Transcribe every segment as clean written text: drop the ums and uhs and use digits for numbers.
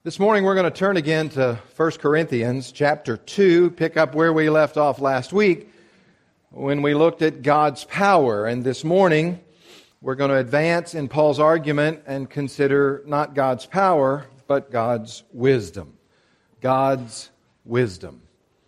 This morning we're going to turn again to 1 Corinthians chapter 2, pick up where we left off last week when we looked at God's power. And this morning we're going to advance in Paul's argument and consider not God's power, but God's wisdom. God's wisdom.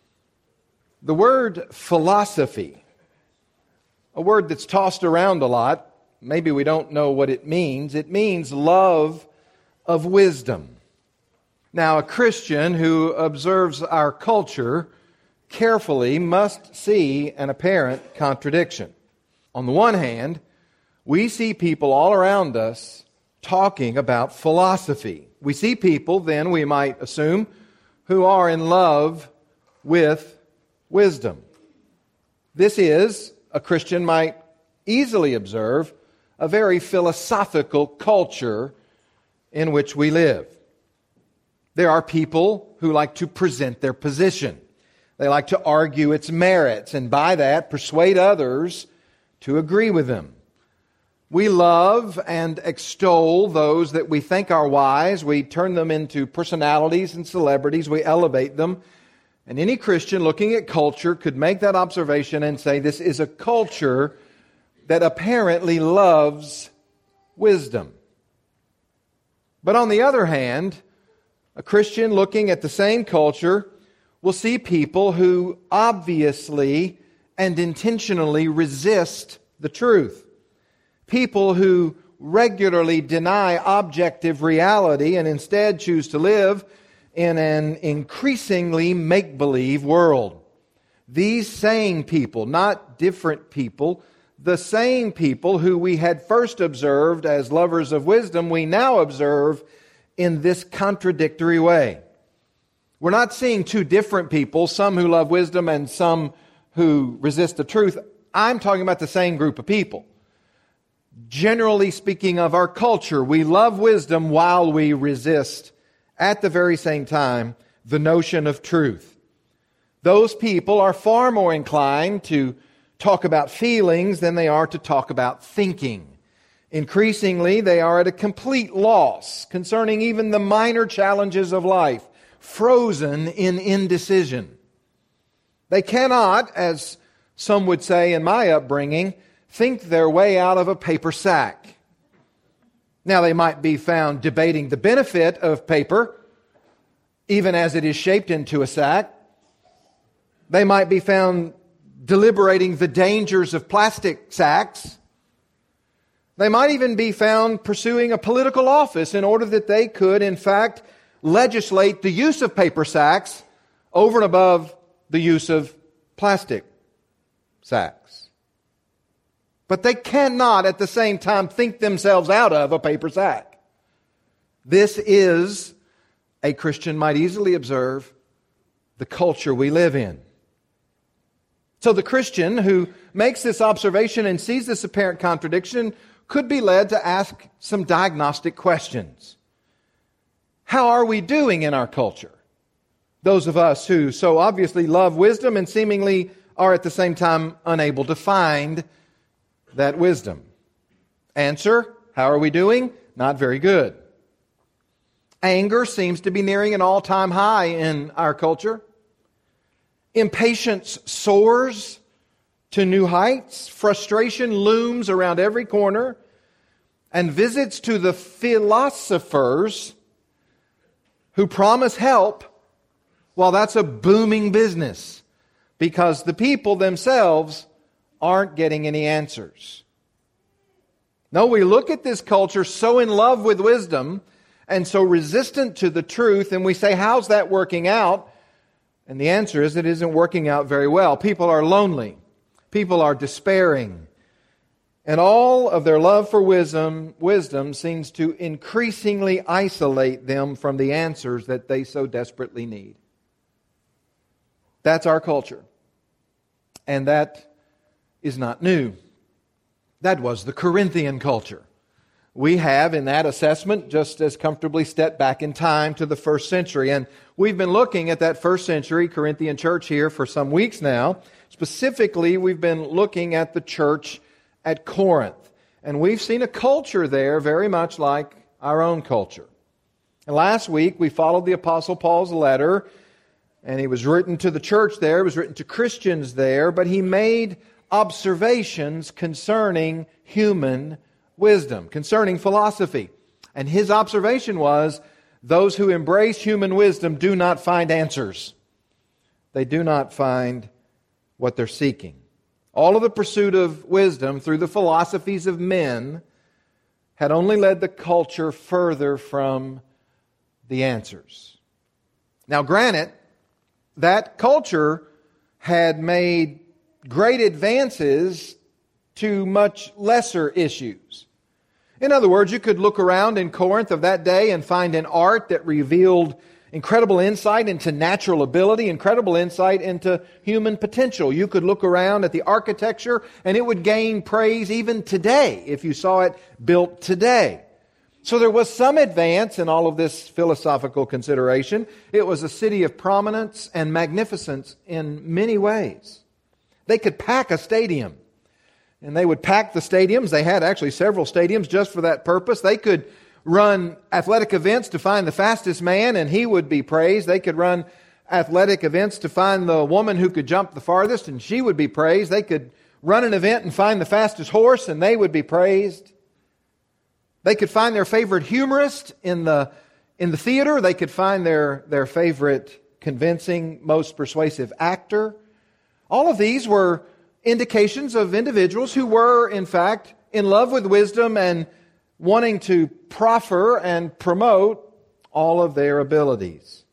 The word philosophy, a word that's tossed around a lot, maybe we don't know what it means. It means love of wisdom. Now, a Christian who observes our culture carefully must see an apparent contradiction. On the one hand, we see people all around us talking about philosophy. We see people, then we might assume, who are in love with wisdom. This is, a Christian might easily observe, a very philosophical culture in which we live. There are people who like to present their position. They like to argue its merits and by that persuade others to agree with them. We love and extol those that we think are wise. We turn them into personalities and celebrities. We elevate them. And any Christian looking at culture could make that observation and say this is a culture that apparently loves wisdom. But on the other hand, a Christian looking at the same culture will see people who obviously and intentionally resist the truth. People who regularly deny objective reality and instead choose to live in an increasingly make-believe world. These same people, not different people, the same people who we had first observed as lovers of wisdom, we now observe in this contradictory way. We're not seeing two different people, some who love wisdom and some who resist the truth. I'm talking about the same group of people. Generally speaking of our culture, we love wisdom while we resist, at the very same time, the notion of truth. Those people are far more inclined to talk about feelings than they are to talk about thinking. Increasingly, they are at a complete loss concerning even the minor challenges of life, frozen in indecision. They cannot, as some would say in my upbringing, think their way out of a paper sack. Now, they might be found debating the benefit of paper, even as it is shaped into a sack. They might be found deliberating the dangers of plastic sacks. They might even be found pursuing a political office in order that they could, in fact, legislate the use of paper sacks over and above the use of plastic sacks. But they cannot at the same time think themselves out of a paper sack. This is, a Christian might easily observe, the culture we live in. So the Christian who makes this observation and sees this apparent contradiction could be led to ask some diagnostic questions. How are we doing in our culture? Those of us who so obviously love wisdom and seemingly are at the same time unable to find that wisdom. Answer, how are we doing? Not very good. Anger seems to be nearing an all-time high in our culture. Impatience soars to new heights. Frustration looms around every corner. And visits to the philosophers who promise help, well, that's a booming business because the people themselves aren't getting any answers. No, we look at this culture so in love with wisdom and so resistant to the truth, and we say, how's that working out? And the answer is it isn't working out very well. People are lonely. People are despairing. And all of their love for wisdom seems to increasingly isolate them from the answers that they so desperately need. That's our culture. And that is not new. That was the Corinthian culture. We have, in that assessment, just as comfortably stepped back in time to the first century. And we've been looking at that first century Corinthian church here for some weeks now. Specifically, we've been looking at the church at Corinth. And we've seen a culture there very much like our own culture. And last week we followed the Apostle Paul's letter, and he was written to the church there, it was written to Christians there, but he made observations concerning human wisdom, concerning philosophy. And his observation was, those who embrace human wisdom do not find answers. They do not find what they're seeking. All of the pursuit of wisdom through the philosophies of men had only led the culture further from the answers. Now, granted, that culture had made great advances to much lesser issues. In other words, you could look around in Corinth of that day and find an art that revealed incredible insight into natural ability, incredible insight into human potential. You could look around at the architecture and it would gain praise even today if you saw it built today. So there was some advance in all of this philosophical consideration. It was a city of prominence and magnificence in many ways. They could pack a stadium. And they would pack the stadiums. They had actually several stadiums just for that purpose. They could run athletic events to find the fastest man, and he would be praised. They could run athletic events to find the woman who could jump the farthest, and she would be praised. They could run an event and find the fastest horse, and they would be praised. They could find their favorite humorist in the theater. They could find their favorite convincing, most persuasive actor. All of these were indications of individuals who were, in fact, in love with wisdom and wanting to proffer and promote all of their abilities.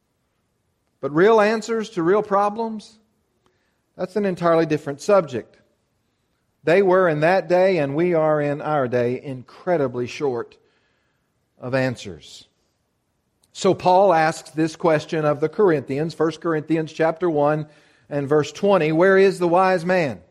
But real answers to real problems, that's an entirely different subject. They were in that day, and we are in our day, incredibly short of answers. So Paul asks this question of the Corinthians, 1 Corinthians chapter 1 and verse 20, where is the wise man?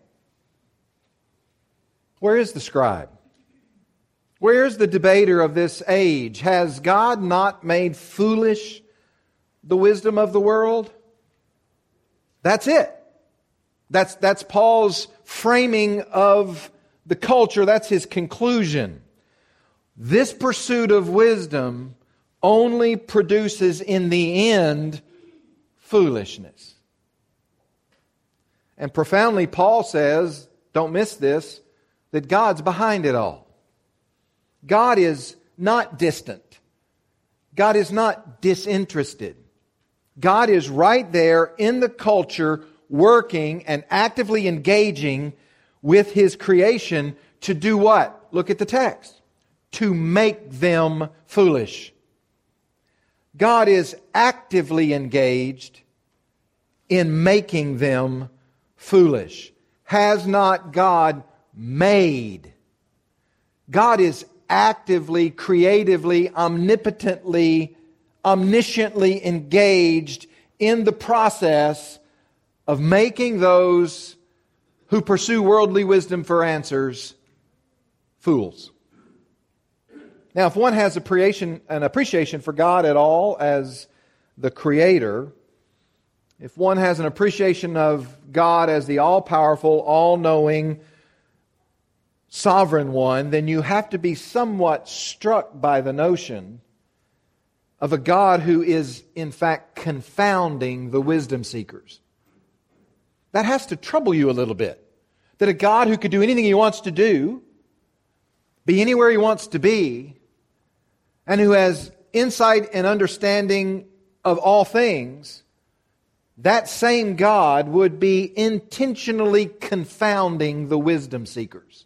Where is the scribe? Where is the debater of this age? Has God not made foolish the wisdom of the world? That's it. That's Paul's framing of the culture. That's his conclusion. This pursuit of wisdom only produces in the end foolishness. And profoundly, Paul says, don't miss this, that God's behind it all. God is not distant. God is not disinterested. God is right there in the culture, working and actively engaging with His creation to do what? Look at the text. To make them foolish. God is actively engaged in making them foolish. Has not God made? God is actively, creatively, omnipotently, omnisciently engaged in the process of making those who pursue worldly wisdom for answers fools. Now, if one has an appreciation for God at all as the Creator, if one has an appreciation of God as the all-powerful, all-knowing, sovereign one, then you have to be somewhat struck by the notion of a God who is, in fact, confounding the wisdom seekers. That has to trouble you a little bit. That a God who could do anything He wants to do, be anywhere He wants to be, and who has insight and understanding of all things, that same God would be intentionally confounding the wisdom seekers.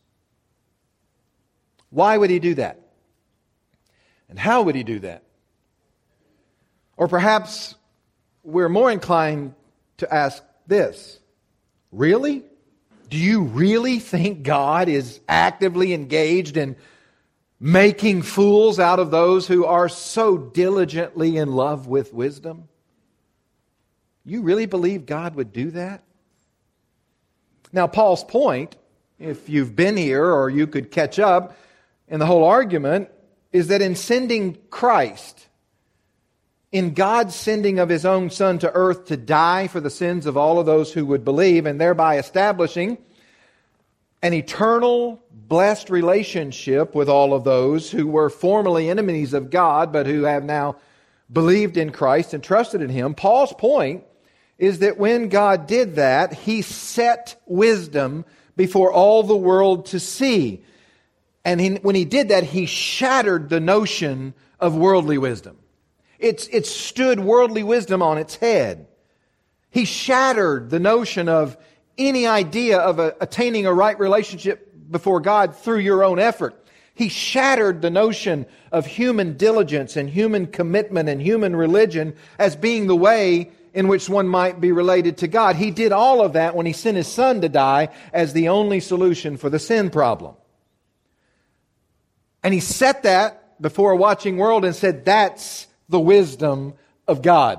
Why would He do that? And how would He do that? Or perhaps we're more inclined to ask this. Really? Do you really think God is actively engaged in making fools out of those who are so diligently in love with wisdom? You really believe God would do that? Now, Paul's point, if you've been here or you could catch up in the whole argument, is that in sending Christ, in God's sending of His own Son to earth to die for the sins of all of those who would believe, and thereby establishing an eternal, blessed relationship with all of those who were formerly enemies of God, but who have now believed in Christ and trusted in Him. Paul's point is that when God did that, He set wisdom before all the world to see. And when He did that, He shattered the notion of worldly wisdom. It stood worldly wisdom on its head. He shattered the notion of any idea of attaining a right relationship before God through your own effort. He shattered the notion of human diligence and human commitment and human religion as being the way in which one might be related to God. He did all of that when He sent His Son to die as the only solution for the sin problem. And He set that before a watching world and said, that's the wisdom of God.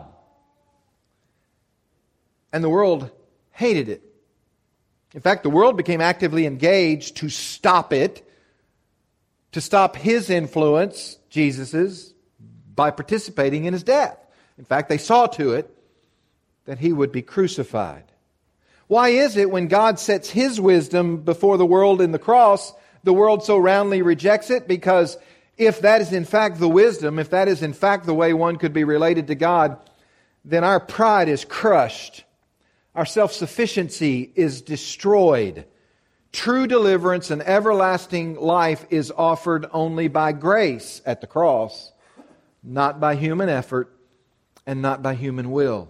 And the world hated it. In fact, the world became actively engaged to stop it, to stop His influence, Jesus's, by participating in His death. In fact, they saw to it that He would be crucified. Why is it when God sets His wisdom before the world in the cross, the world so roundly rejects it? Because if that is in fact the wisdom, if that is in fact the way one could be related to God, then our pride is crushed. Our self-sufficiency is destroyed. True deliverance and everlasting life is offered only by grace at the cross, not by human effort and not by human will.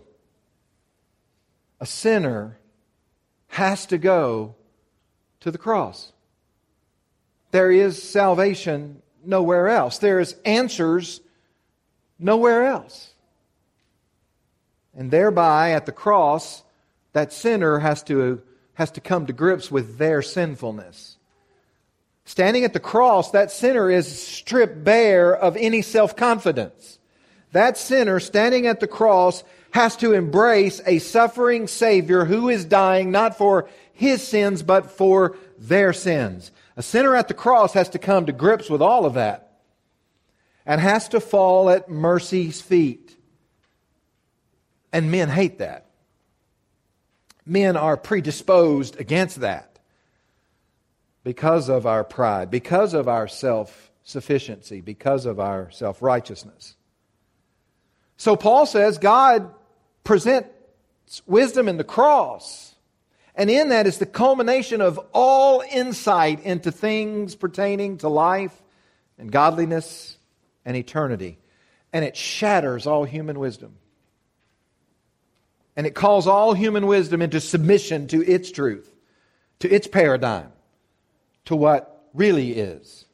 A sinner has to go to the cross. There is salvation nowhere else. There is answers nowhere else. And thereby, at the cross, that sinner has to come to grips with their sinfulness. Standing at the cross, that sinner is stripped bare of any self-confidence. That sinner standing at the cross has to embrace a suffering Savior who is dying not for his sins but for their sins. A sinner at the cross has to come to grips with all of that and has to fall at mercy's feet. And men hate that. Men are predisposed against that because of our pride, because of our self-sufficiency, because of our self-righteousness. So Paul says God presents wisdom in the cross, and in that is the culmination of all insight into things pertaining to life and godliness and eternity. And it shatters all human wisdom. And it calls all human wisdom into submission to its truth, to its paradigm, to what really is.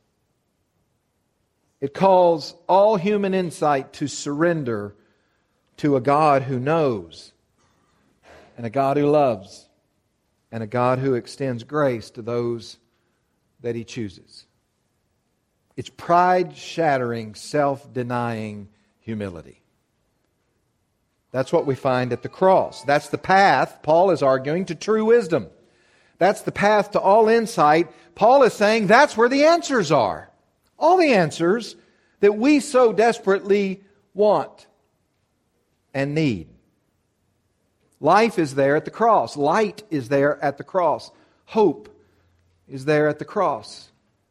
It calls all human insight to surrender to a God who knows, and a God who loves, and a God who extends grace to those that He chooses. It's pride-shattering, self-denying humility. That's what we find at the cross. That's the path, Paul is arguing, to true wisdom. That's the path to all insight. Paul is saying that's where the answers are. All the answers that we so desperately want and need. Life is there at the cross. Light is there at the cross. Hope is there at the cross.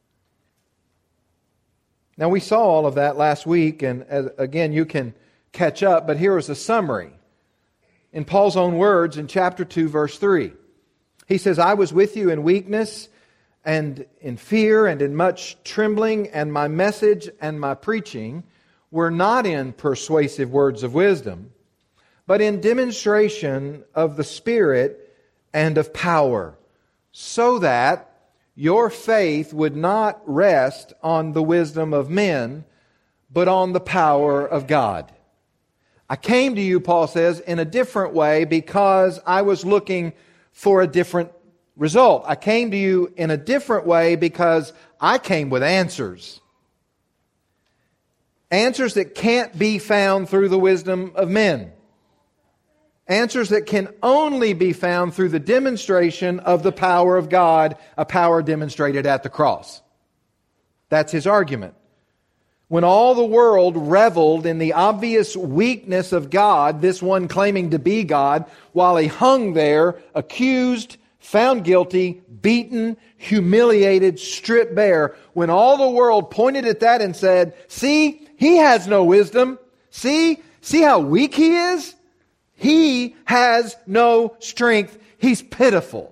Now, we saw all of that last week, and again, you can catch up, but here is a summary. In Paul's own words, in chapter 2, verse 3, he says, I was with you in weakness and in fear and in much trembling, and my message and my preaching were not in persuasive words of wisdom, but in demonstration of the Spirit and of power, so that your faith would not rest on the wisdom of men, but on the power of God. I came to you, Paul says, in a different way because I was looking for a different result. I came to you in a different way because I came with answers. Answers that can't be found through the wisdom of men. Answers that can only be found through the demonstration of the power of God, a power demonstrated at the cross. That's his argument. When all the world reveled in the obvious weakness of God, this one claiming to be God, while He hung there, accused, found guilty, beaten, humiliated, stripped bare, when all the world pointed at that and said, see, he has no wisdom. See how weak he is? He has no strength. He's pitiful.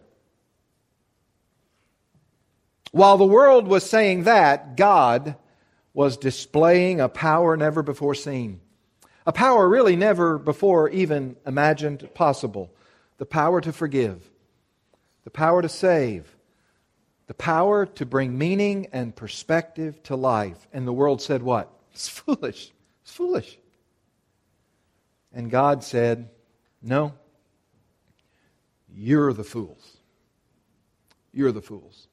While the world was saying that, God was displaying a power never before seen. A power really never before even imagined possible. The power to forgive. The power to save. The power to bring meaning and perspective to life. And the world said what? It's foolish. It's foolish. And God said, no, you're the fools. You're the fools.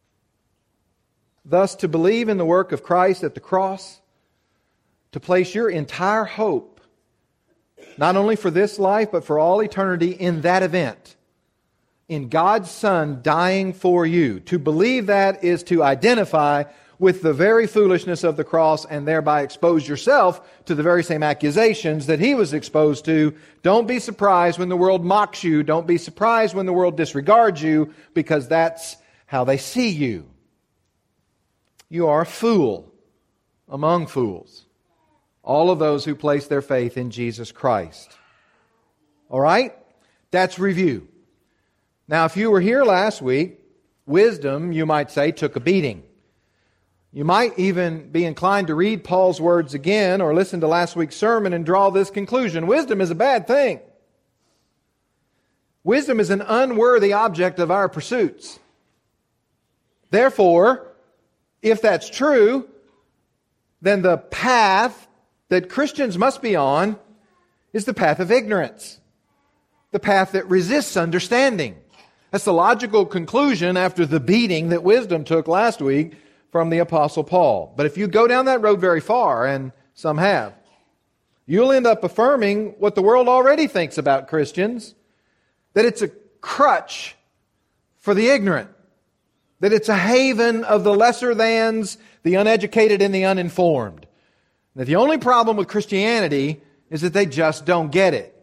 Thus, to believe in the work of Christ at the cross, to place your entire hope, not only for this life, but for all eternity in that event, in God's Son dying for you. To believe that is to identify with the very foolishness of the cross and thereby expose yourself to the very same accusations that He was exposed to. Don't be surprised when the world mocks you. Don't be surprised when the world disregards you, because that's how they see you. You are a fool among fools. All of those who place their faith in Jesus Christ. All right? That's review. Now, if you were here last week, wisdom, you might say, took a beating. You might even be inclined to read Paul's words again or listen to last week's sermon and draw this conclusion. Wisdom is a bad thing. Wisdom is an unworthy object of our pursuits. Therefore, if that's true, then the path that Christians must be on is the path of ignorance. The path that resists understanding. That's the logical conclusion after the beating that wisdom took last week from the Apostle Paul. But if you go down that road very far, and some have, you'll end up affirming what the world already thinks about Christians, that it's a crutch for the ignorant, that it's a haven of the lesser thans, the uneducated and the uninformed. That the only problem with Christianity is that they just don't get it.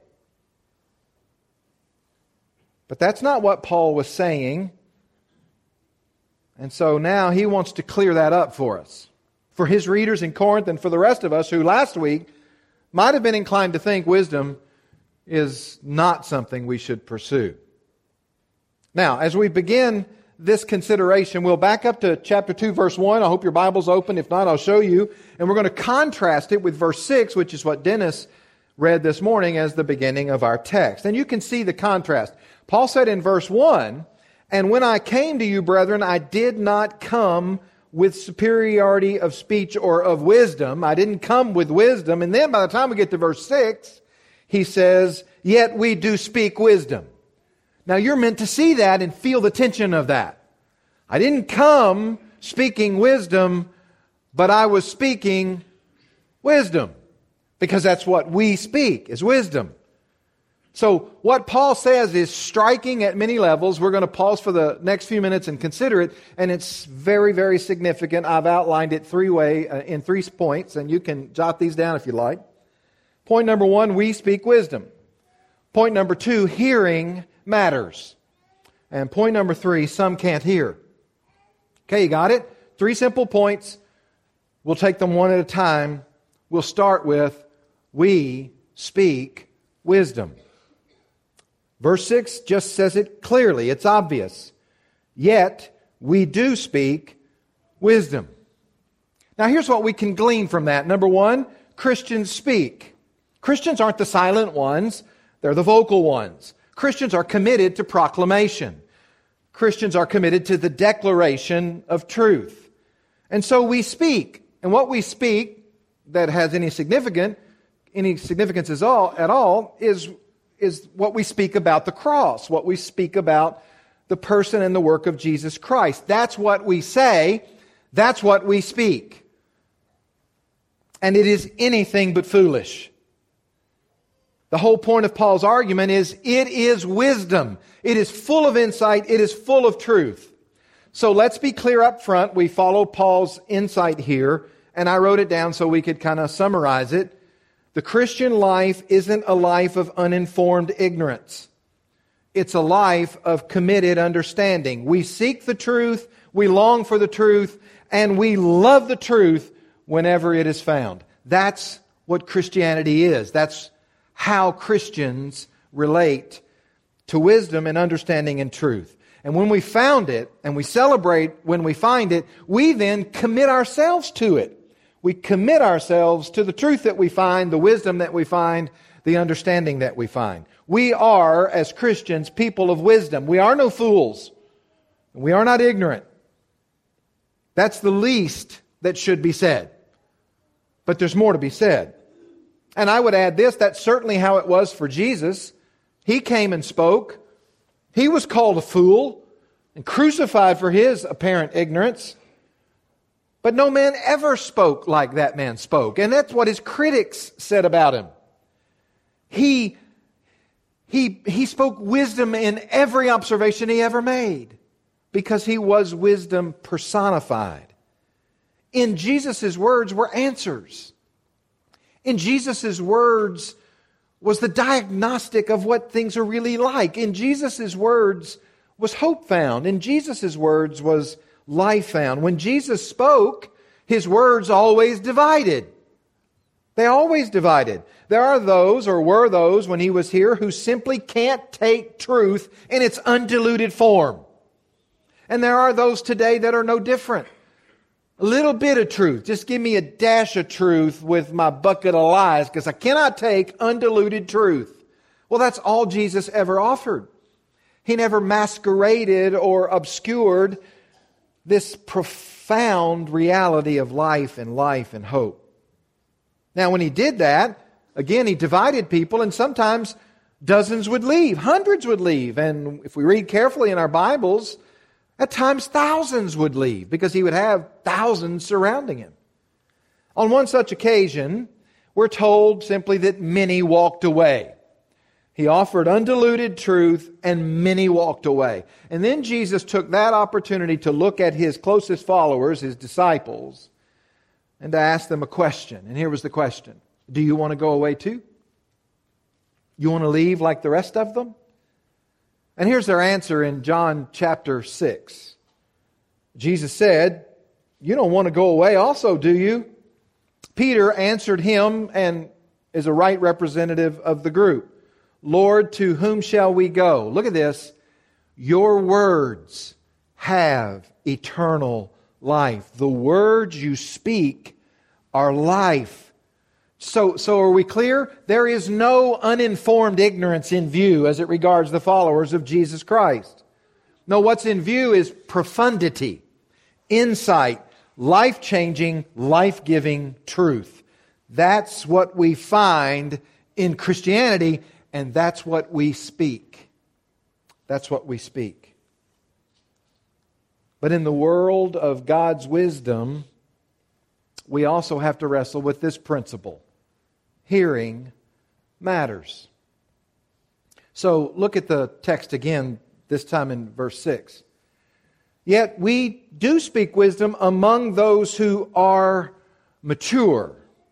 But that's not what Paul was saying. And so now he wants to clear that up for us. For his readers in Corinth and for the rest of us who last week might have been inclined to think wisdom is not something we should pursue. Now, as we begin this consideration, we'll back up to chapter 2, verse 1. I hope your Bible's open. If not, I'll show you. And we're going to contrast it with verse 6, which is what Dennis read this morning as the beginning of our text. And you can see the contrast. Paul said in verse 1, "And when I came to you, brethren, I did not come with superiority of speech or of wisdom." I didn't come with wisdom. And then by the time we get to verse 6, he says, "Yet we do speak wisdom." Now you're meant to see that and feel the tension of that. I didn't come speaking wisdom, but I was speaking wisdom. Because that's what we speak, is wisdom. So what Paul says is striking at many levels. We're going to pause for the next few minutes and consider it. And it's very, very significant. I've outlined it in 3 points. And you can jot these down if you like. Point number 1, we speak wisdom. Point number 2, hearing matters. And point number 3, some can't hear. Okay, you got it? 3 simple points. We'll take them one at a time. We'll start with, we speak wisdom. Verse 6 just says it clearly. It's obvious. Yet we do speak wisdom. Now here's what we can glean from that. Number 1, Christians speak. Christians aren't the silent ones. They're the vocal ones. Christians are committed to proclamation. Christians are committed to the declaration of truth. And so we speak. And what we speak that has any significance at all is what we speak about the cross, what we speak about the person and the work of Jesus Christ. That's what we say. That's what we speak. And it is anything but foolish. The whole point of Paul's argument is it is wisdom. It is full of insight. It is full of truth. So let's be clear up front. We follow Paul's insight here, and I wrote it down so we could kind of summarize it. The Christian life isn't a life of uninformed ignorance. It's a life of committed understanding. We seek the truth, we long for the truth, and we love the truth whenever it is found. That's what Christianity is. That's how Christians relate to wisdom and understanding and truth. And when we found it, and we celebrate when we find it, we then commit ourselves to it. We commit ourselves to the truth that we find, the wisdom that we find, the understanding that we find. We are, as Christians, people of wisdom. We are no fools. We are not ignorant. That's the least that should be said. But there's more to be said. And I would add this, that's certainly how it was for Jesus. He came and spoke. He was called a fool and crucified for his apparent ignorance. But no man ever spoke like that man spoke. And that's what his critics said about him. He spoke wisdom in every observation he ever made because he was wisdom personified. In Jesus' words were answers. In Jesus' words was the diagnostic of what things are really like. In Jesus' words was hope found. In Jesus' words was life found. When Jesus spoke, his words always divided. They always divided. There are those, or were those when he was here, who simply can't take truth in its undiluted form. And there are those today that are no different. A little bit of truth. Just give me a dash of truth with my bucket of lies, because I cannot take undiluted truth. Well, that's all Jesus ever offered. He never masqueraded or obscured this profound reality of life and hope. Now, when he did that, again, he divided people, and sometimes dozens would leave, hundreds would leave. And if we read carefully in our Bibles, at times thousands would leave because he would have thousands surrounding him. On one such occasion, we're told simply that many walked away. He offered undiluted truth and many walked away. And then Jesus took that opportunity to look at his closest followers, his disciples, and to ask them a question. And here was the question. Do you want to go away too? You want to leave like the rest of them? And here's their answer in John chapter 6. Jesus said, you don't want to go away also, do you? Peter answered him and is a right representative of the group. Lord, to whom shall we go? Look at this. Your words have eternal life. The words you speak are life. So are we clear? There is no uninformed ignorance in view as it regards the followers of Jesus Christ. No, what's in view is profundity, insight, life-changing, life-giving truth. That's what we find in Christianity, and that's what we speak. That's what we speak. But in the world of God's wisdom, we also have to wrestle with this principle. Hearing matters. So look at the text again, this time in verse 6. Yet we do speak wisdom among those who are mature.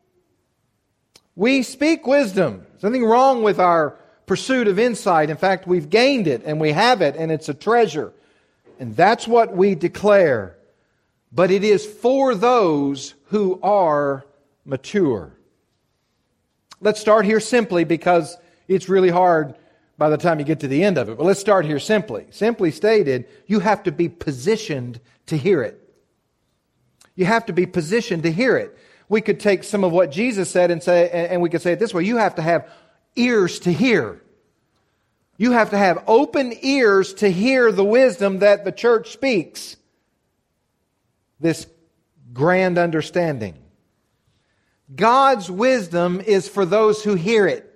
We speak wisdom. There's nothing wrong with our pursuit of insight. In fact, we've gained it and we have it and it's a treasure. And that's what we declare. But it is for those who are mature. Let's start here simply because it's really hard by the time you get to the end of it. But let's start here simply. Simply stated, you have to be positioned to hear it. You have to be positioned to hear it. We could take some of what Jesus said and we could say it this way. You have to have ears to hear. You have to have open ears to hear the wisdom that the church speaks. This grand understanding. God's wisdom is for those who hear it.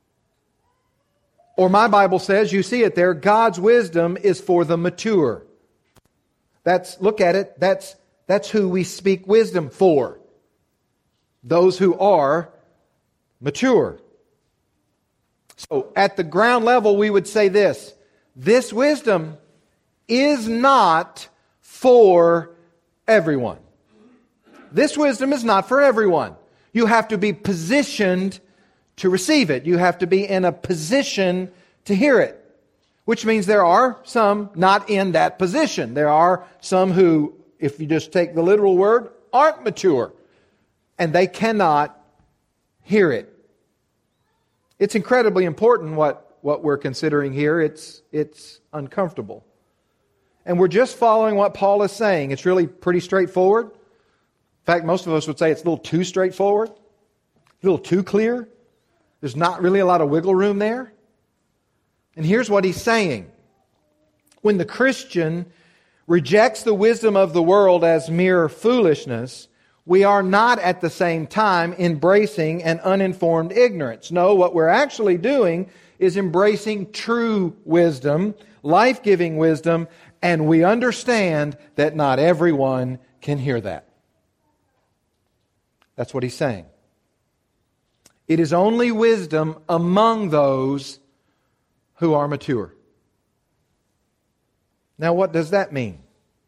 Or my Bible says, you see it there, God's wisdom is for the mature. Look at it, that's who we speak wisdom for. Those who are mature. So at the ground level, we would say this. This wisdom is not for everyone. This wisdom is not for everyone. You have to be positioned to receive it. You have to be in a position to hear it. which means there are some not in that position. There are some who, if you just take the literal word, aren't mature, and they cannot hear it. It's incredibly important what we're considering here. It's uncomfortable. And we're just following what Paul is saying. It's really pretty straightforward. In fact, most of us would say it's a little too straightforward, a little too clear. There's not really a lot of wiggle room there. And here's what he's saying. When the Christian rejects the wisdom of the world as mere foolishness, we are not at the same time embracing an uninformed ignorance. No, what we're actually doing is embracing true wisdom, life-giving wisdom, and we understand that not everyone can hear that. That's what he's saying. It is only wisdom among those who are mature. Now, what does that mean?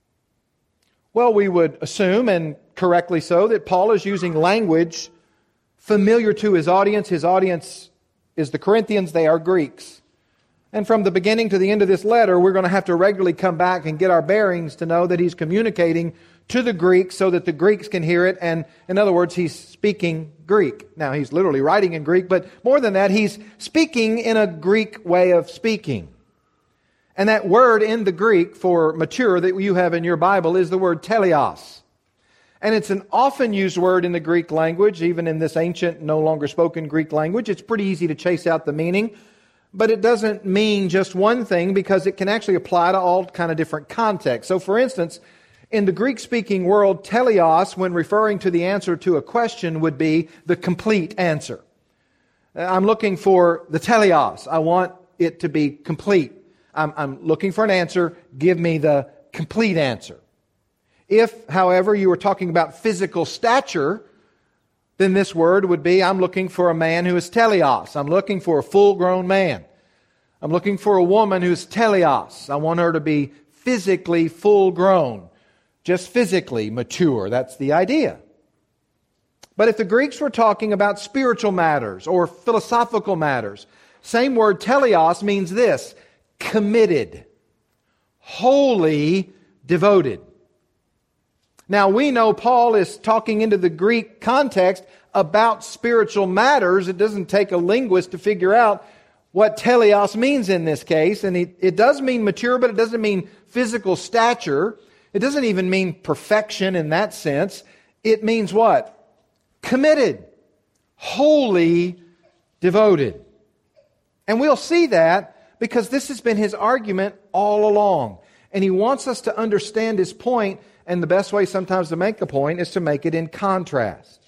Well, we would assume, and correctly so, that Paul is using language familiar to his audience. His audience is the Corinthians. They are Greeks. And from the beginning to the end of this letter, we're going to have to regularly come back and get our bearings to know that he's communicating to the Greeks so that the Greeks can hear it. And in other words, he's speaking Greek. Now, he's literally writing in Greek, but more than that, he's speaking in a Greek way of speaking. And that word in the Greek for mature that you have in your Bible is the word teleos. And it's an often used word in the Greek language, even in this ancient, no longer spoken Greek language. It's pretty easy to chase out the meaning, but it doesn't mean just one thing because it can actually apply to all kind of different contexts. So for instance, in the Greek-speaking world, teleos, when referring to the answer to a question, would be the complete answer. I'm looking for the teleos. I want it to be complete. I'm looking for an answer. Give me the complete answer. If, however, you were talking about physical stature, then this word would be, I'm looking for a man who is teleos. I'm looking for a full-grown man. I'm looking for a woman who's teleos. I want her to be physically full-grown, just physically mature. That's the idea. But if the Greeks were talking about spiritual matters or philosophical matters, same word teleos means this: committed, wholly devoted. Now we know Paul is talking into the Greek context about spiritual matters. It doesn't take a linguist to figure out what teleos means in this case. And it does mean mature, but it doesn't mean physical stature. It doesn't even mean perfection in that sense. It means what? Committed, wholly devoted. And we'll see that because this has been his argument all along. And he wants us to understand his point, and the best way sometimes to make a point is to make it in contrast.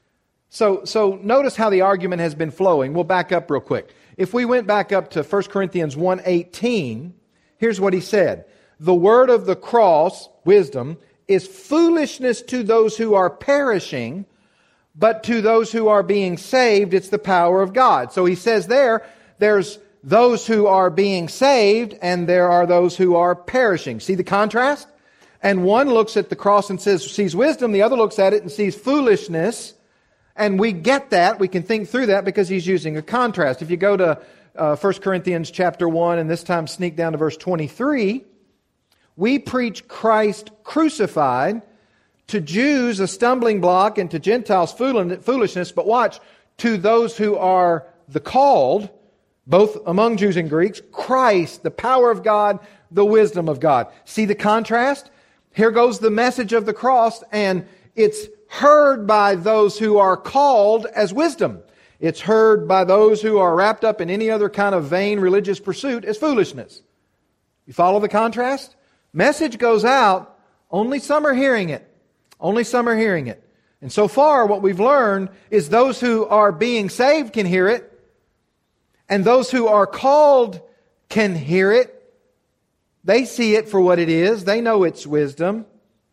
So notice how the argument has been flowing. We'll back up real quick. If we went back up to 1 Corinthians 1:18, here's what he said. The word of the cross, wisdom, is foolishness to those who are perishing, but to those who are being saved, it's the power of God. So he says there's those who are being saved, and there are those who are perishing. See the contrast? And one looks at the cross and sees wisdom, the other looks at it and sees foolishness. And we get that, we can think through that because he's using a contrast. If you go to 1 Corinthians chapter 1, and this time sneak down to verse 23, we preach Christ crucified, to Jews a stumbling block, and to Gentiles foolishness. But watch, to those who are the called, both among Jews and Greeks, Christ, the power of God, the wisdom of God. See the contrast? Here goes the message of the cross, and it's heard by those who are called as wisdom. It's heard by those who are wrapped up in any other kind of vain religious pursuit as foolishness. You follow the contrast? Message goes out, only some are hearing it. Only some are hearing it. And so far what we've learned is those who are being saved can hear it, and those who are called can hear it. They see it for what it is. They know it's wisdom.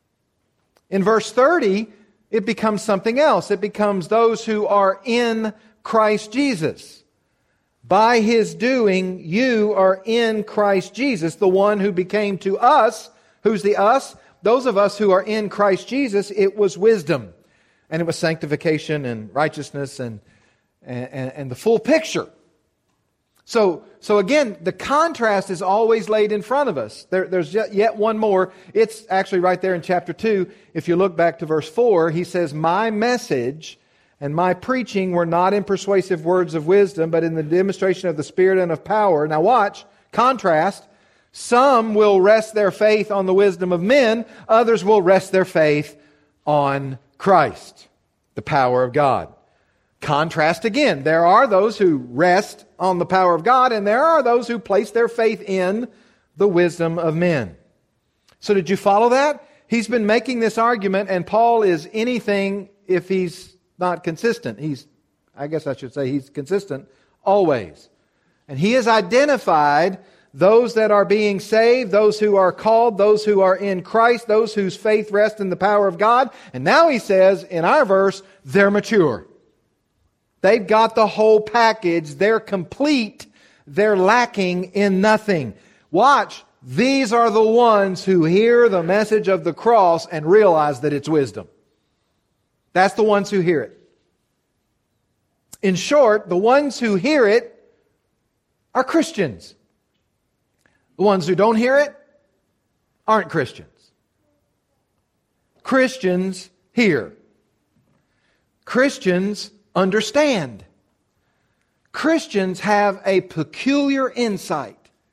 In verse 30, it becomes something else. It becomes those who are in Christ Jesus. By His doing, you are in Christ Jesus, the one who became to us. Who's the us? Those of us who are in Christ Jesus, it was wisdom. And it was sanctification and righteousness and the full picture. So again, the contrast is always laid in front of us. There's yet one more. It's actually right there in chapter 2. If you look back to verse 4, he says, "My message and my preaching were not in persuasive words of wisdom, but in the demonstration of the Spirit and of power." Now watch, contrast. Some will rest their faith on the wisdom of men. Others will rest their faith on Christ, the power of God. Contrast again. There are those who rest on the power of God, and there are those who place their faith in the wisdom of men. So did you follow that? He's been making this argument, and Paul is anything if he's not consistent. He's consistent always. And he has identified those that are being saved, those who are called, those who are in Christ, those whose faith rests in the power of God. And now he says, in our verse, they're mature. They've got the whole package. They're complete. They're lacking in nothing. Watch. These are the ones who hear the message of the cross and realize that it's wisdom. That's the ones who hear it. In short, the ones who hear it are Christians. The ones who don't hear it aren't Christians. Christians hear. Christians understand. Christians have a peculiar insight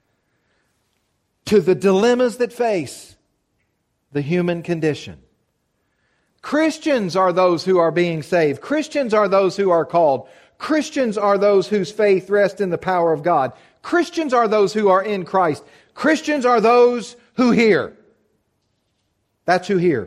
to the dilemmas that face the human condition. Christians are those who are being saved. Christians are those who are called. Christians are those whose faith rests in the power of God. Christians are those who are in Christ. Christians are those who hear. That's who hear.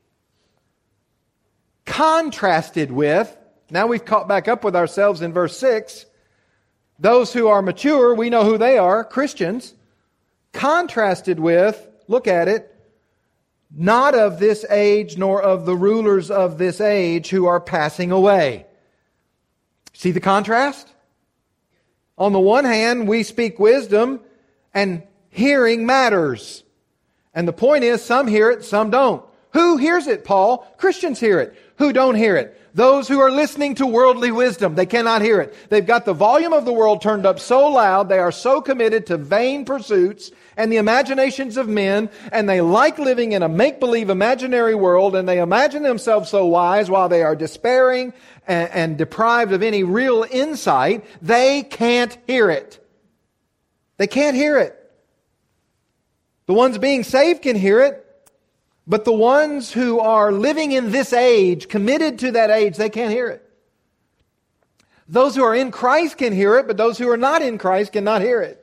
Contrasted with, now we've caught back up with ourselves in verse 6, those who are mature, we know who they are, Christians. Contrasted with, look at it, not of this age nor of the rulers of this age who are passing away. See the contrast? On the one hand, we speak wisdom, and hearing matters. And the point is, some hear it, some don't. Who hears it, Paul? Christians hear it. Who don't hear it? Those who are listening to worldly wisdom. They cannot hear it. They've got the volume of the world turned up so loud, they are so committed to vain pursuits and the imaginations of men, and they like living in a make-believe imaginary world, and they imagine themselves so wise while they are despairing and deprived of any real insight. They can't hear it. They can't hear it. The ones being saved can hear it, but the ones who are living in this age, committed to that age, they can't hear it. Those who are in Christ can hear it, but those who are not in Christ cannot hear it.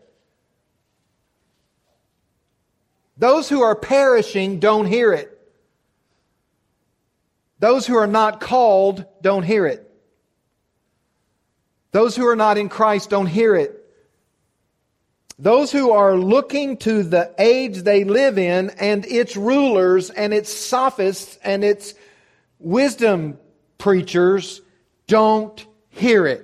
Those who are perishing don't hear it. Those who are not called don't hear it. Those who are not in Christ don't hear it. Those who are looking to the age they live in and its rulers and its sophists and its wisdom preachers don't hear it.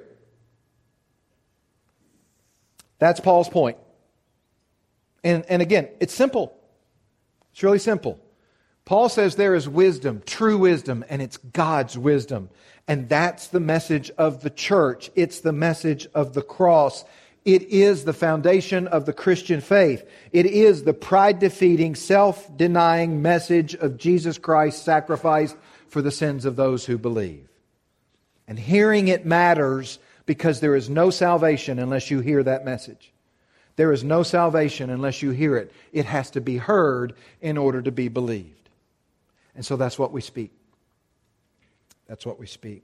That's Paul's point. And again, it's simple. It's really simple. Paul says there is wisdom, true wisdom, and it's God's wisdom. And that's the message of the church. It's the message of the cross. It is the foundation of the Christian faith. It is the pride-defeating, self-denying message of Jesus Christ sacrificed for the sins of those who believe. And hearing it matters because there is no salvation unless you hear that message. There is no salvation unless you hear it. It has to be heard in order to be believed. And so that's what we speak. That's what we speak.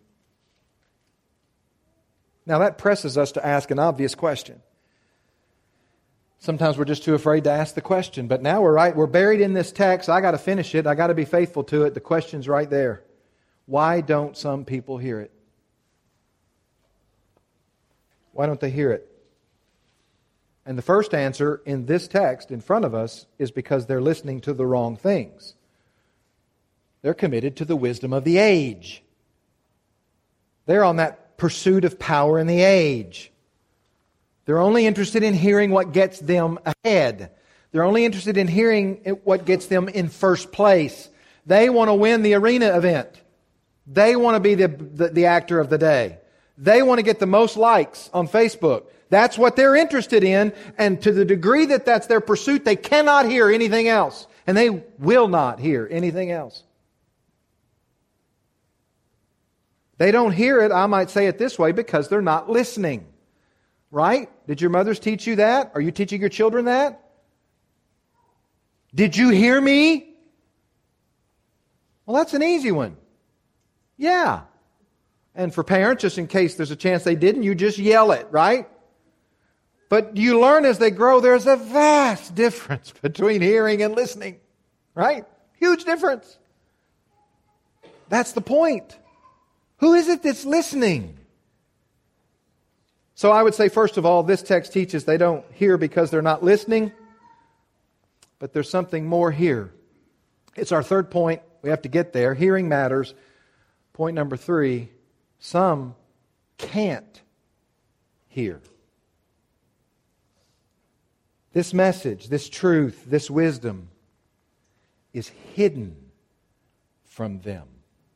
Now that presses us to ask an obvious question. Sometimes we're just too afraid to ask the question, but now we're buried in this text. I got to finish it. I got to be faithful to it. The question's right there. Why don't some people hear it? Why don't they hear it? And the first answer in this text in front of us is because they're listening to the wrong things. They're committed to the wisdom of the age. They're on that pursuit of power in the age. They're only interested in hearing what gets them ahead. They're only interested in hearing what gets them in first place. They want to win the arena event. They want to be the actor of the day. They want to get the most likes on Facebook. That's what they're interested in, and to the degree that that's their pursuit, they cannot hear anything else. And they will not hear anything else. They don't hear it, I might say it this way, because they're not listening. Right? Did your mothers teach you that? Are you teaching your children that? Did you hear me? Well, that's an easy one. Yeah. And for parents, just in case there's a chance they didn't, you just yell it, right? But you learn as they grow, there's a vast difference between hearing and listening. Right? Huge difference. That's the point. Who is it that's listening? So I would say, first of all, this text teaches they don't hear because they're not listening. But there's something more here. It's our third point. We have to get there. Hearing matters. Point number 3, some can't hear. This message, this truth, this wisdom is hidden from them.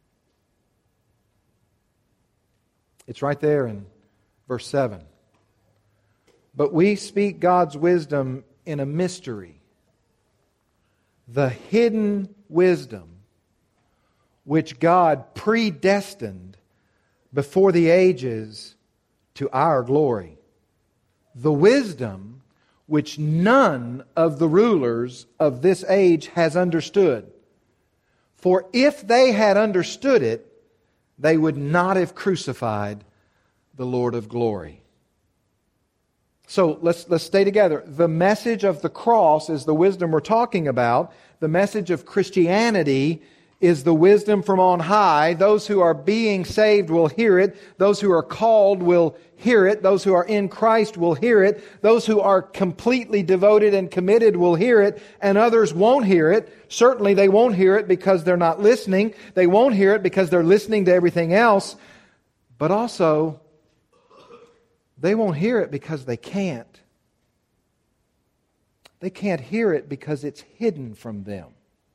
It's right there in verse 7. But we speak God's wisdom in a mystery, the hidden wisdom which God predestined before the ages to our glory. The wisdom which none of the rulers of this age has understood. For if they had understood it, they would not have crucified the Lord of glory. So let's stay together. The message of the cross is the wisdom we're talking about. The message of Christianity is the wisdom from on high. Those who are being saved will hear it. Those who are called will hear it. Those who are in Christ will hear it. Those who are completely devoted and committed will hear it, and others won't hear it. Certainly they won't hear it because they're not listening. They won't hear it because they're listening to everything else. But also, they won't hear it because they can't. They can't hear it because it's hidden from them.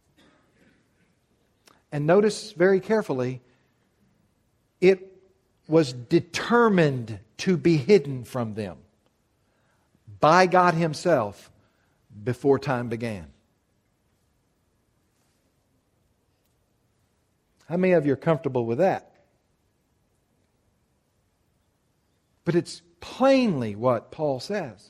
And notice very carefully, it was determined to be hidden from them by God Himself before time began. How many of you are comfortable with that? But it's plainly what Paul says.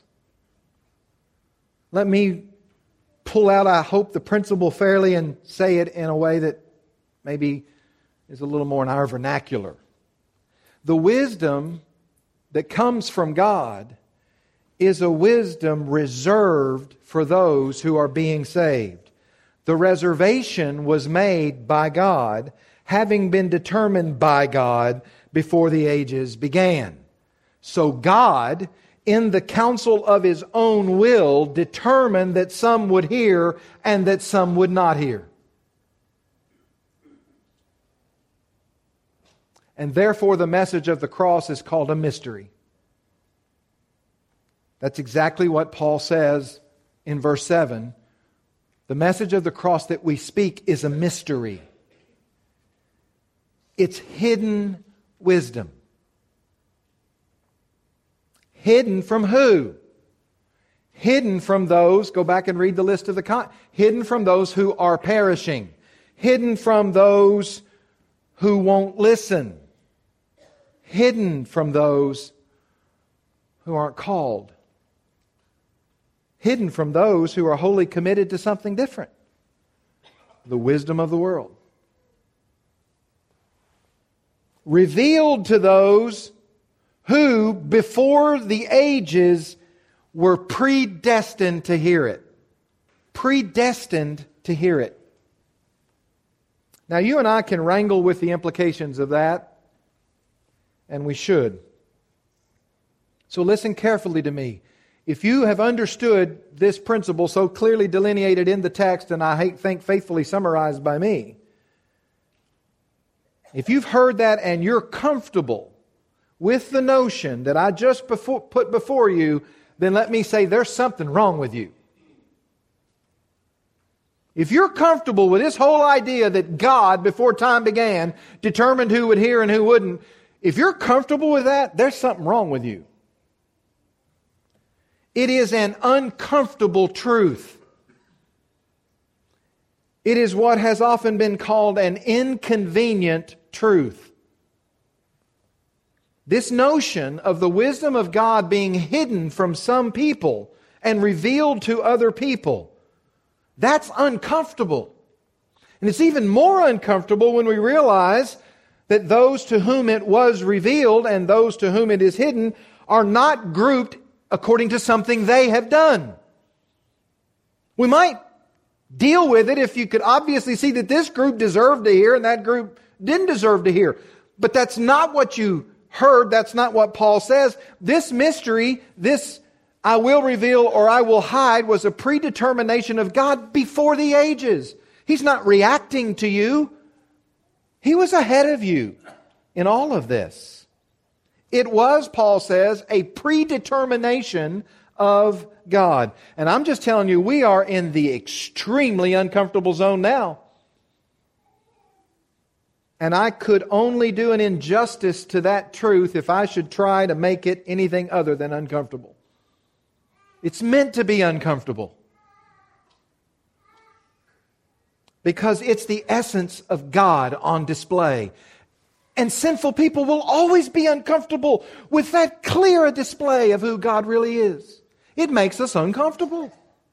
Let me pull out, I hope, the principle fairly and say it in a way that maybe is a little more in our vernacular. The wisdom that comes from God is a wisdom reserved for those who are being saved. The reservation was made by God, having been determined by God before the ages began. So God, in the counsel of His own will, determined that some would hear and that some would not hear. And therefore the message of the cross is called a mystery. That's exactly what Paul says in verse 7. The message of the cross that we speak is a mystery. It's hidden wisdom. Hidden from who? Hidden from those, go back and read the list of hidden from those who are perishing. Hidden from those who won't listen. Hidden from those who aren't called. Hidden from those who are wholly committed to something different. The wisdom of the world. Revealed to those who, before the ages, were predestined to hear it. Predestined to hear it. Now, you and I can wrangle with the implications of that, and we should. So listen carefully to me. If you have understood this principle so clearly delineated in the text, and I think faithfully summarized by me, if you've heard that and you're comfortable with the notion that I just put before you, then let me say there's something wrong with you. If you're comfortable with this whole idea that God, before time began, determined who would hear and who wouldn't, If you're comfortable with that, there's something wrong with you. It is an uncomfortable truth. It is what has often been called an inconvenient truth. This notion of the wisdom of God being hidden from some people and revealed to other people, that's uncomfortable. And it's even more uncomfortable when we realize that those to whom it was revealed and those to whom it is hidden are not grouped according to something they have done. We might deal with it if you could obviously see that this group deserved to hear and that group didn't deserve to hear. But that's not what you heard. That's not what Paul says. This mystery, this I will reveal or I will hide, was a predetermination of God before the ages. He's not reacting to you. He was ahead of you in all of this. It was, Paul says, a predetermination of God. And I'm just telling you, we are in the extremely uncomfortable zone now. And I could only do an injustice to that truth if I should try to make it anything other than uncomfortable. It's meant to be uncomfortable. Because it's the essence of God on display. And sinful people will always be uncomfortable with that clear display of who God really is. It makes us uncomfortable.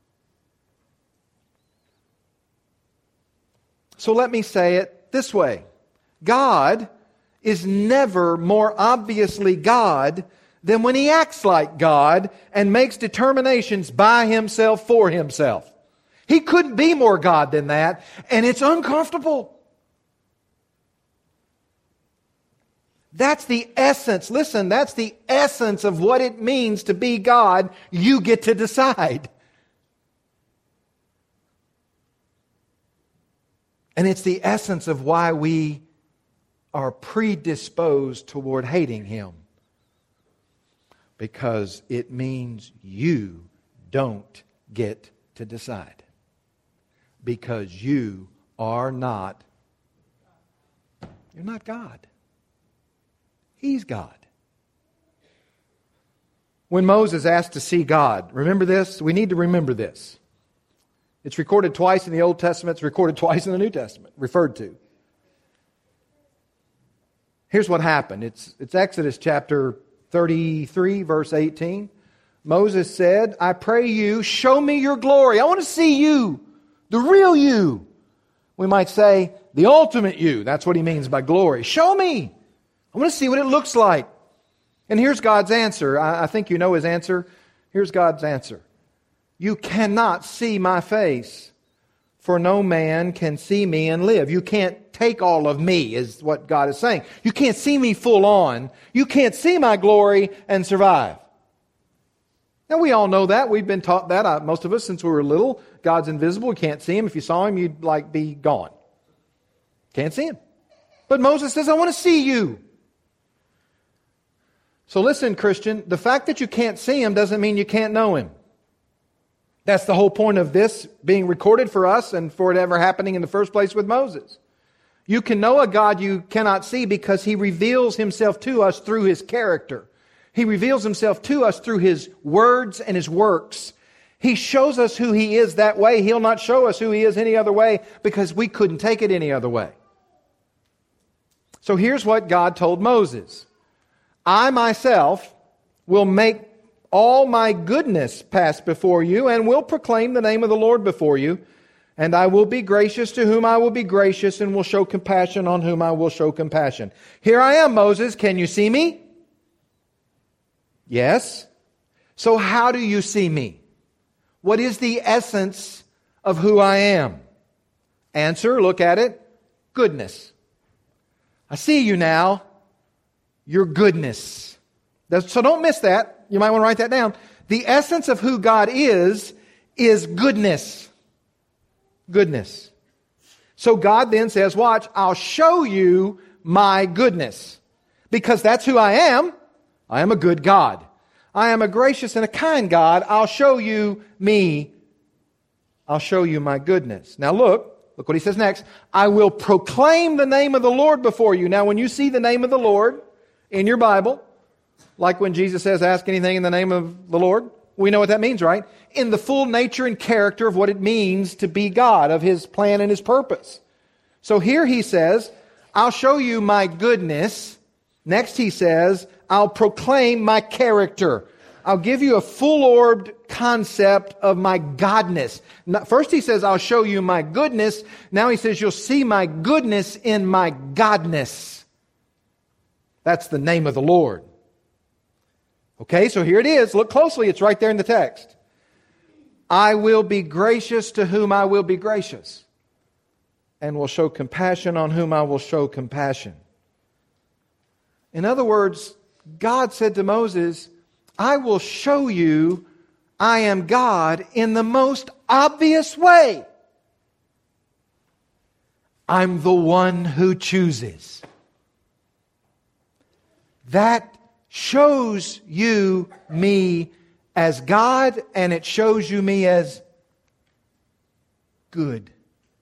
So let me say it this way. God is never more obviously God than when He acts like God and makes determinations by Himself for Himself. He couldn't be more God than that, and it's uncomfortable. That's the essence. Listen, that's the essence of what it means to be God. You get to decide. And it's the essence of why we are predisposed toward hating Him. Because it means you don't get to decide. Because you are not, you're not God. He's God. When Moses asked to see God, remember this? We need to remember this. It's recorded twice in the Old Testament. It's recorded twice in the New Testament, referred to. Here's what happened. It's Exodus chapter 33, verse 18. Moses said, I pray you, show me your glory. I want to see you, the real you. We might say, the ultimate you. That's what he means by glory. Show me. I want to see what it looks like. And here's God's answer. I think you know His answer. Here's God's answer. You cannot see my face, for no man can see me and live. You can't take all of me, is what God is saying. You can't see me full on. You can't see my glory and survive. Now we all know that. We've been taught that. Most of us, since we were little, God's invisible. You can't see Him. If you saw Him, you'd be gone. Can't see Him. But Moses says, I want to see you. So listen, Christian, the fact that you can't see Him doesn't mean you can't know Him. That's the whole point of this being recorded for us and for it ever happening in the first place with Moses. You can know a God you cannot see because He reveals Himself to us through His character. He reveals Himself to us through His words and His works. He shows us who He is that way. He'll not show us who He is any other way because we couldn't take it any other way. So here's what God told Moses. I myself will make all my goodness pass before you and will proclaim the name of the Lord before you. And I will be gracious to whom I will be gracious and will show compassion on whom I will show compassion. Here I am, Moses. Can you see me? Yes. So how do you see me? What is the essence of who I am? Answer, look at it. Goodness. I see you now. Your goodness. So don't miss that. You might want to write that down. The essence of who God is goodness. Goodness. So God then says, watch, I'll show you my goodness. Because that's who I am. I am a good God. I am a gracious and a kind God. I'll show you me. I'll show you my goodness. Now look what he says next. I will proclaim the name of the Lord before you. Now when you see the name of the Lord, in your Bible, like when Jesus says, ask anything in the name of the Lord. We know what that means, right? In the full nature and character of what it means to be God, of His plan and His purpose. So here He says, I'll show you my goodness. Next He says, I'll proclaim my character. I'll give you a full-orbed concept of my godness. First He says, I'll show you my goodness. Now He says, you'll see my goodness in my godness. That's the name of the Lord. Okay, so here it is. Look closely. It's right there in the text. I will be gracious to whom I will be gracious, and will show compassion on whom I will show compassion. In other words, God said to Moses, I will show you I am God in the most obvious way. I'm the one who chooses. That shows you me as God, and it shows you me as good.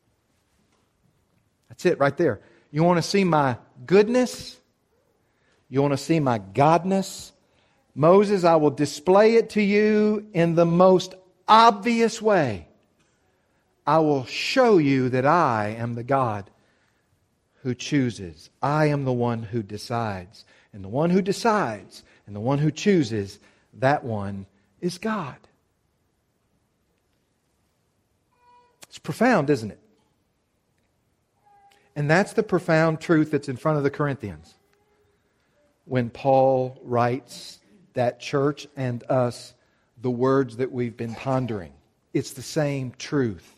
That's it right there. You want to see my goodness? You want to see my godness? Moses, I will display it to you in the most obvious way. I will show you that I am the God who chooses. I am the one who decides. And the one who decides and the one who chooses, that one is God. It's profound, isn't it? And that's the profound truth that's in front of the Corinthians when Paul writes that church and us the words that we've been pondering. It's the same truth.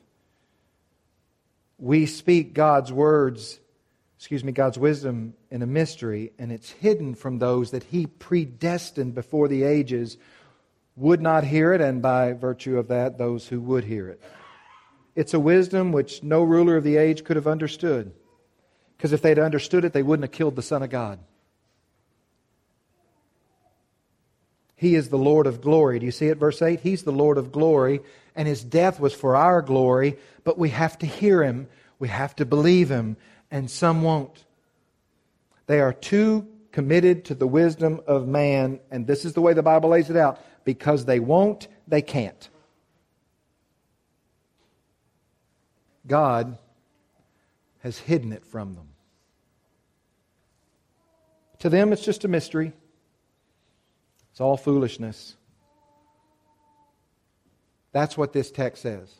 We speak God's words, God's wisdom in a mystery, and it's hidden from those that He predestined before the ages would not hear it, and by virtue of that, those who would hear it. It's a wisdom which no ruler of the age could have understood. Because if they'd understood it, they wouldn't have killed the Son of God. He is the Lord of glory. Do you see it, verse 8? He's the Lord of glory, and His death was for our glory, but we have to hear Him, we have to believe Him, and some won't. They are too committed to the wisdom of man, and this is the way the Bible lays it out. Because they won't, they can't. God has hidden it from them. To them, it's just a mystery. It's all foolishness. That's what this text says.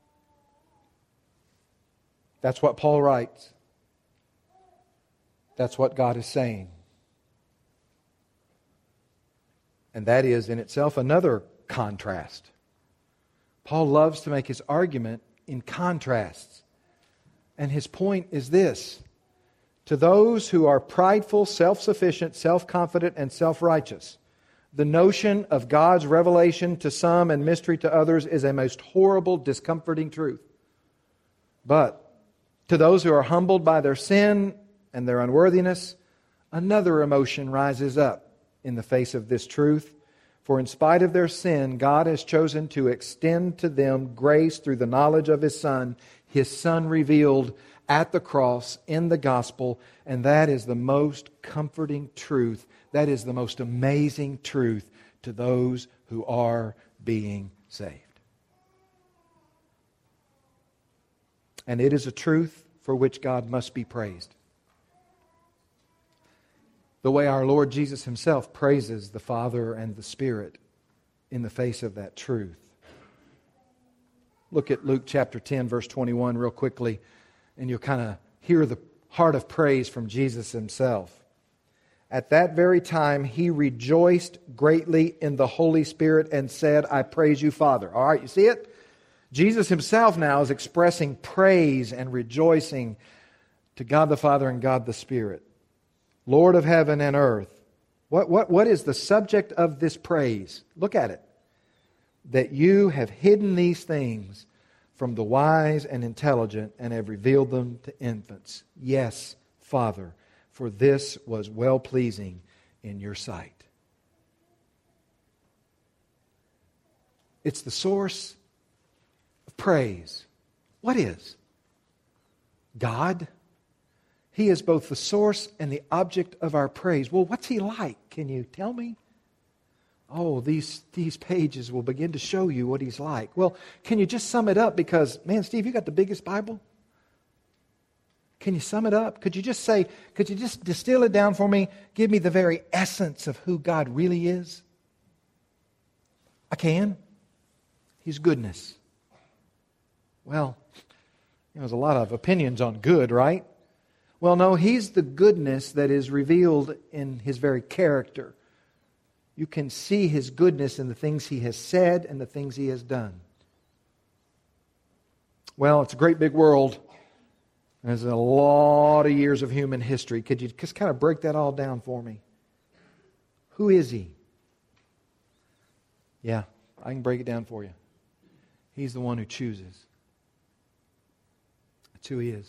That's what Paul writes. That's what God is saying. And that is in itself another contrast. Paul loves to make his argument in contrasts. And his point is this: to those who are prideful, self-sufficient, self-confident, and self-righteous, the notion of God's revelation to some and mystery to others is a most horrible, discomforting truth. But to those who are humbled by their sin and their unworthiness, another emotion rises up in the face of this truth. For in spite of their sin, God has chosen to extend to them grace through the knowledge of His Son revealed at the cross in the gospel, and that is the most comforting truth. That is the most amazing truth to those who are being saved. And it is a truth for which God must be praised. The way our Lord Jesus Himself praises the Father and the Spirit in the face of that truth. Look at Luke chapter 10, verse 21 real quickly, and you'll kind of hear the heart of praise from Jesus Himself. At that very time, He rejoiced greatly in the Holy Spirit and said, I praise you, Father. All right, you see it? Jesus Himself now is expressing praise and rejoicing to God the Father and God the Spirit. Lord of heaven and earth. What is the subject of this praise? Look at it. That you have hidden these things from the wise and intelligent and have revealed them to infants. Yes, Father, for this was well-pleasing in your sight. It's the source of praise. What is? God. He is both the source and the object of our praise. Well, what's He like? Can you tell me? Oh, these pages will begin to show you what He's like. Well, can you just sum it up? Because, man, Steve, you got the biggest Bible. Can you sum it up? Could you just distill it down for me? Give me the very essence of who God really is? I can. He's goodness. Well, there's a lot of opinions on good, right? Well, no, He's the goodness that is revealed in His very character. You can see His goodness in the things He has said and the things He has done. Well, it's a great big world. There's a lot of years of human history. Could you just kind of break that all down for me? Who is He? Yeah, I can break it down for you. He's the one who chooses. That's who He is.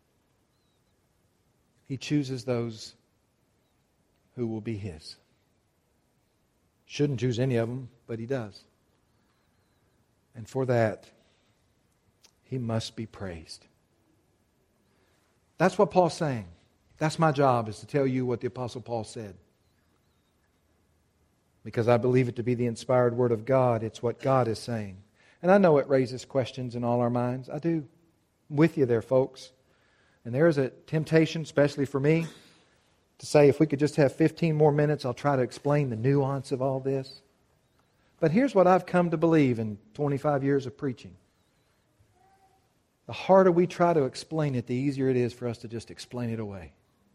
He chooses those who will be His. Shouldn't choose any of them, but He does. And for that, He must be praised. That's what Paul's saying. That's my job, is to tell you what the Apostle Paul said. Because I believe it to be the inspired Word of God. It's what God is saying. And I know it raises questions in all our minds. I do. I'm with you there, folks. And there is a temptation, especially for me, to say if we could just have 15 more minutes, I'll try to explain the nuance of all this. But here's what I've come to believe in 25 years of preaching. The harder we try to explain it, the easier it is for us to just explain it away.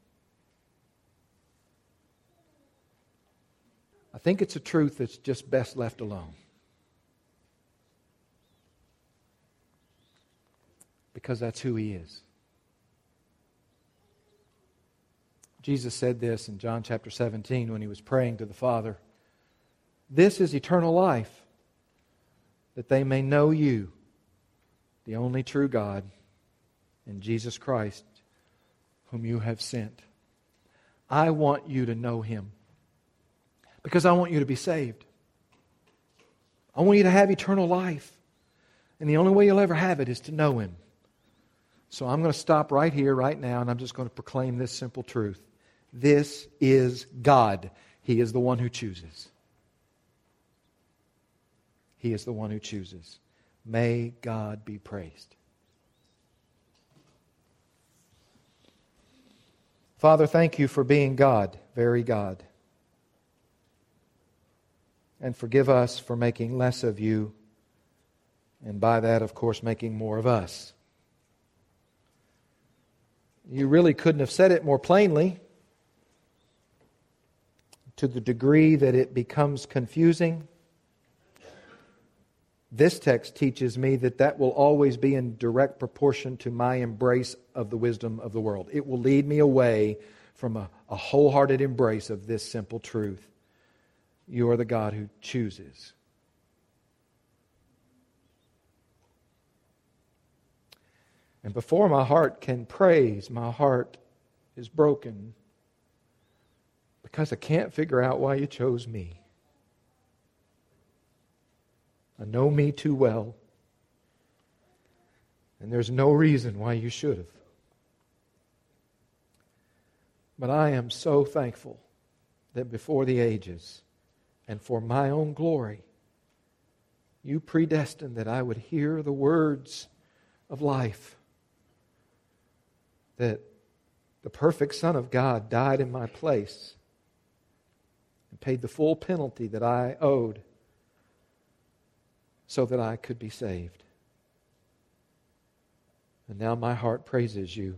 I think it's a truth that's just best left alone. Because that's who He is. Jesus said this in John chapter 17 when He was praying to the Father. This is eternal life, that they may know You, the only true God, and Jesus Christ, whom You have sent. I want you to know Him because I want you to be saved. I want you to have eternal life. And the only way you'll ever have it is to know Him. So I'm going to stop right here, right now, and I'm just going to proclaim this simple truth. This is God. He is the one who chooses. He is the one who chooses. May God be praised. Father, thank You for being God, very God. And forgive us for making less of You, and by that, of course, making more of us. You really couldn't have said it more plainly, to the degree that it becomes confusing. This text teaches me that will always be in direct proportion to my embrace of the wisdom of the world. It will lead me away from a wholehearted embrace of this simple truth. You are the God who chooses. And before my heart can praise, my heart is broken because I can't figure out why You chose me. I know me too well, and there's no reason why You should have. But I am so thankful that before the ages, and for my own glory, You predestined that I would hear the words of life, that the perfect Son of God died in my place and paid the full penalty that I owed, so that I could be saved. And now my heart praises You.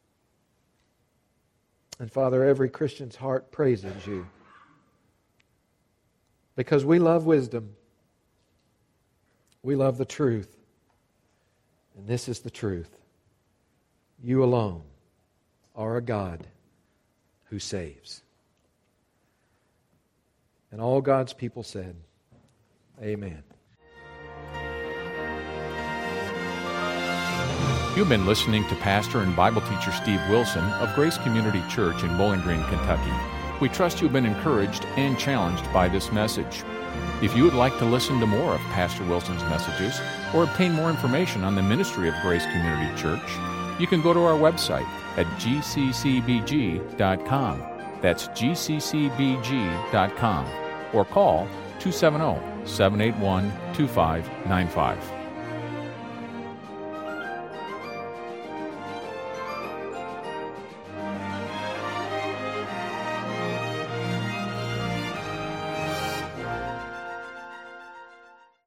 And Father, every Christian's heart praises You. Because we love wisdom. We love the truth. And this is the truth. You alone are a God who saves. And all God's people said, Amen. You've been listening to Pastor and Bible teacher Steve Wilson of Grace Community Church in Bowling Green, Kentucky. We trust you've been encouraged and challenged by this message. If you would like to listen to more of Pastor Wilson's messages or obtain more information on the ministry of Grace Community Church, you can go to our website at gccbg.com. That's gccbg.com. Or call 270-781-2595.